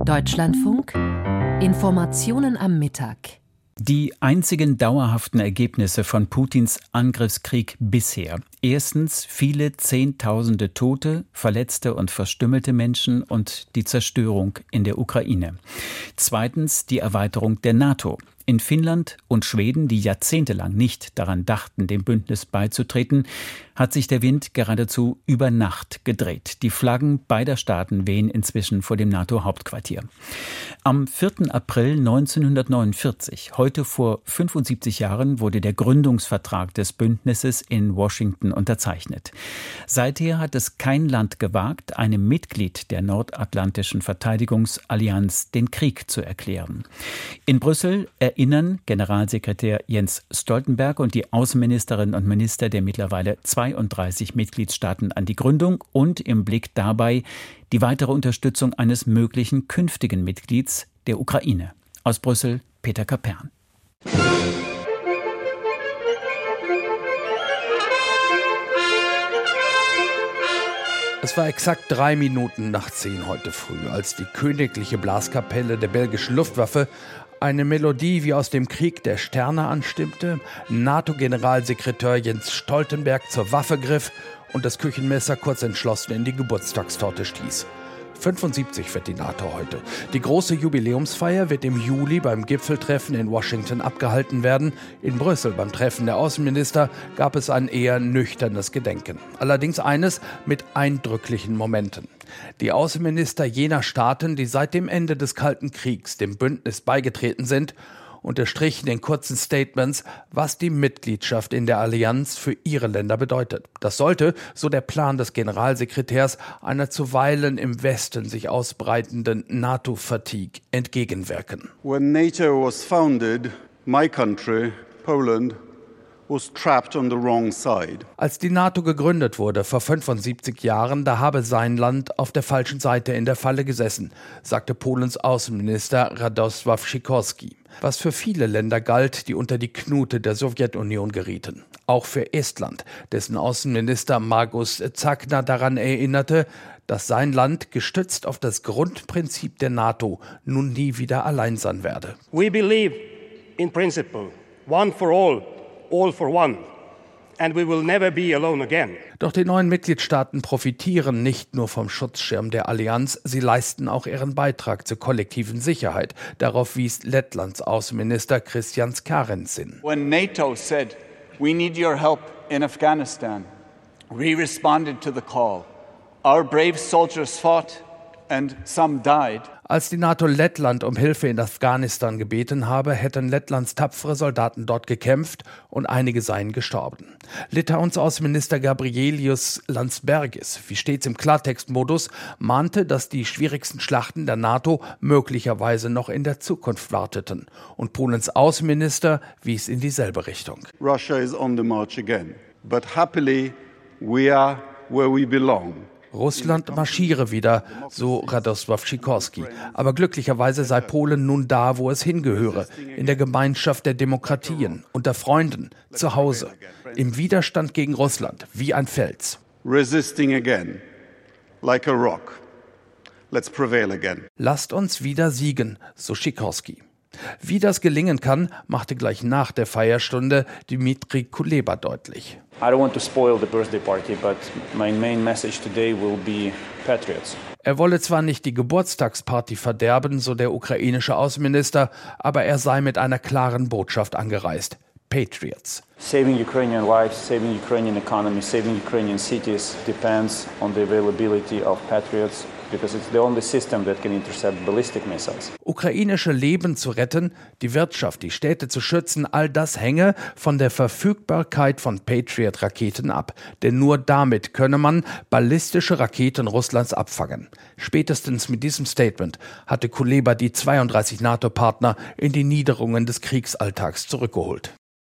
Deutschlandfunk Informationen am Mittag. Die einzigen dauerhaften Ergebnisse von Putins Angriffskrieg bisher. Erstens viele Zehntausende Tote, verletzte und verstümmelte Menschen und die Zerstörung in der Ukraine. Zweitens die Erweiterung der NATO. In Finnland und Schweden, die jahrzehntelang nicht daran dachten, dem Bündnis beizutreten, hat sich der Wind geradezu über Nacht gedreht. Die Flaggen beider Staaten wehen inzwischen vor dem NATO-Hauptquartier. Am 4. April 1949, heute vor 75 Jahren, wurde der Gründungsvertrag des Bündnisses in Washington unterzeichnet. Seither hat es kein Land gewagt, einem Mitglied der Nordatlantischen Verteidigungsallianz den Krieg zu erklären. In Brüssel erinnern Generalsekretär Jens Stoltenberg und die Außenministerinnen und Minister der mittlerweile 32 Mitgliedstaaten an die Gründung und im Blick dabei die weitere Unterstützung eines möglichen künftigen Mitglieds, der Ukraine. Aus Brüssel Peter Kapern. Es war exakt 3 Minuten nach 10 heute früh, als die königliche Blaskapelle der belgischen Luftwaffe eine Melodie wie aus dem Krieg der Sterne anstimmte, NATO-Generalsekretär Jens Stoltenberg zur Waffe griff und das Küchenmesser kurz entschlossen in die Geburtstagstorte stieß. 75 wird die NATO heute. Die große Jubiläumsfeier wird im Juli beim Gipfeltreffen in Washington abgehalten werden. In Brüssel beim Treffen der Außenminister gab es ein eher nüchternes Gedenken. Allerdings eines mit eindrücklichen Momenten. Die Außenminister jener Staaten, die seit dem Ende des Kalten Kriegs dem Bündnis beigetreten sind, unterstrichen in kurzen Statements, was die Mitgliedschaft in der Allianz für ihre Länder bedeutet. Das sollte, so der Plan des Generalsekretärs, einer zuweilen im Westen sich ausbreitenden NATO-Fatigue entgegenwirken. When NATO was founded, my country, Poland, was trapped on the wrong side. Als die NATO gegründet wurde, vor 75 Jahren, da habe sein Land auf der falschen Seite in der Falle gesessen, sagte Polens Außenminister Radosław Sikorski. Was für viele Länder galt, die unter die Knute der Sowjetunion gerieten. Auch für Estland, dessen Außenminister Margus Tsahkna daran erinnerte, dass sein Land, gestützt auf das Grundprinzip der NATO, nun nie wieder allein sein werde. We believe in principle, one for all for one. And we will never be alone again. Doch die neuen Mitgliedstaaten profitieren nicht nur vom Schutzschirm der Allianz, sie leisten auch ihren Beitrag zur kollektiven Sicherheit. Darauf wies Lettlands Außenminister Kristians Kariņš hin. When NATO said, we need your help in Afghanistan, we responded to the call. Our brave soldiers fought and some died. Als die NATO Lettland um Hilfe in Afghanistan gebeten habe, hätten Lettlands tapfere Soldaten dort gekämpft und einige seien gestorben. Litauens Außenminister Gabrielius Landsbergis, wie stets im Klartextmodus, mahnte, dass die schwierigsten Schlachten der NATO möglicherweise noch in der Zukunft warteten. Und Polens Außenminister wies in dieselbe Richtung. Russia is on the march again, but happily we are where we belong. Russland marschiere wieder, so Radosław Sikorski. Aber glücklicherweise sei Polen nun da, wo es hingehöre, in der Gemeinschaft der Demokratien, unter Freunden, zu Hause, im Widerstand gegen Russland, wie ein Fels. Resisting again, like a rock. Let's prevail again. Lasst uns wieder siegen, so Sikorski. Wie das gelingen kann, machte gleich nach der Feierstunde Dmytro Kuleba deutlich. I don't want to spoil the birthday party, but my main message today will be patriots. Er wolle zwar nicht die Geburtstagsparty verderben, so der ukrainische Außenminister, aber er sei mit einer klaren Botschaft angereist. Patriots. Saving Ukrainian lives, saving Ukrainian economy, saving Ukrainian cities depends on the availability of patriots. Because it's the only system that can intercept ballistic missiles. Ukrainische Leben zu retten, die Wirtschaft, die Städte zu schützen, all das hänge von der Verfügbarkeit von Patriot-Raketen ab. Denn nur damit könne man ballistische Raketen Russlands abfangen. Spätestens mit diesem Statement hatte Kuleba die 32 NATO-Partner in die Niederungen des Kriegsalltags zurückgeholt.